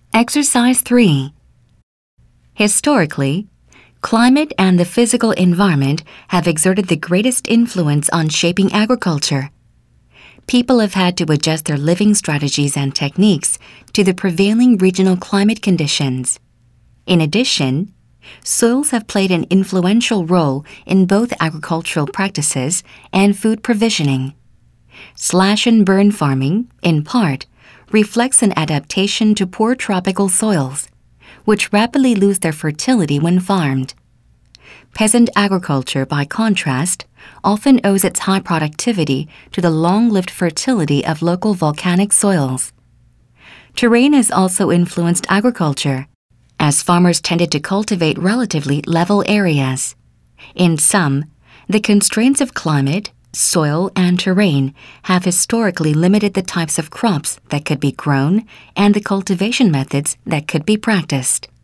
Exercise 3. Historically, climate and the physical environment have exerted the greatest influence on shaping agriculture. People have had to adjust their living strategies and techniques to the prevailing regional climate conditions. In addition, soils have played an influential role in both agricultural practices and food provisioning. Slash-and-burn farming, in part, reflects an adaptation to poor tropical soils, which rapidly lose their fertility when farmed. Peasant agriculture, by contrast, often owes its high productivity to the long-lived fertility of local volcanic soils. Terrain has also influenced agriculture, as farmers tended to cultivate relatively level areas. In sum, the constraints of climate, soil, and terrain have historically limited the types of crops that could be grown and the cultivation methods that could be practiced.